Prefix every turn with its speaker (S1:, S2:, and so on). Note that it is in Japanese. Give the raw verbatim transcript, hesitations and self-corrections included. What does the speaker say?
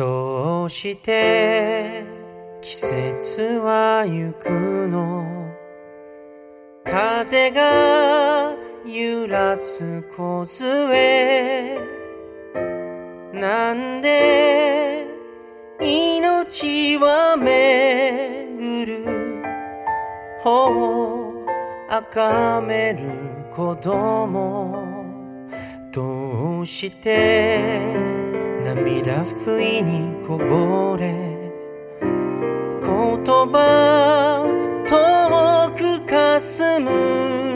S1: どうして季節は行くの、風が揺らす梢、なんで命は巡る方を崇める子供、どうして涙不意にこぼれ、言葉遠くかすむ